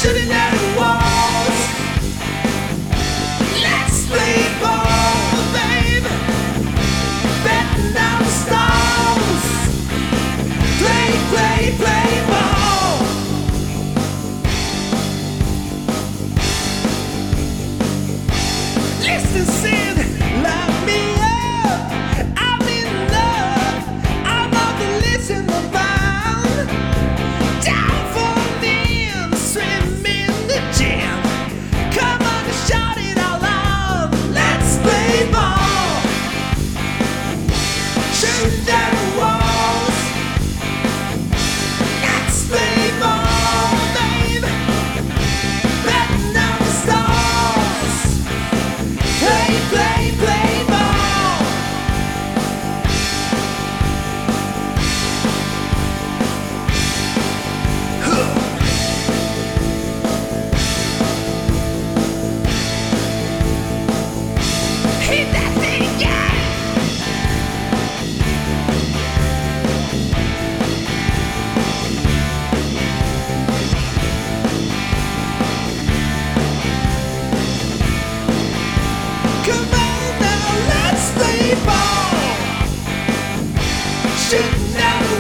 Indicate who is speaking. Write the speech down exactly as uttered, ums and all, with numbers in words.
Speaker 1: shooting at the walls. Let's play ball, babe. Betting down the stars. Play, play, play ball. Listen, Sid, light me up. I'm in love. I'm on the listen bound. Down for men, swim in the jam. Come on, shout it out loud. Let's play ball. Shoot down the walls. Let's play ball, babe. Betting down the stars. Play, play, play ball. Huh. Hit that thing, yeah. Come on now, let's play ball. Shooting down the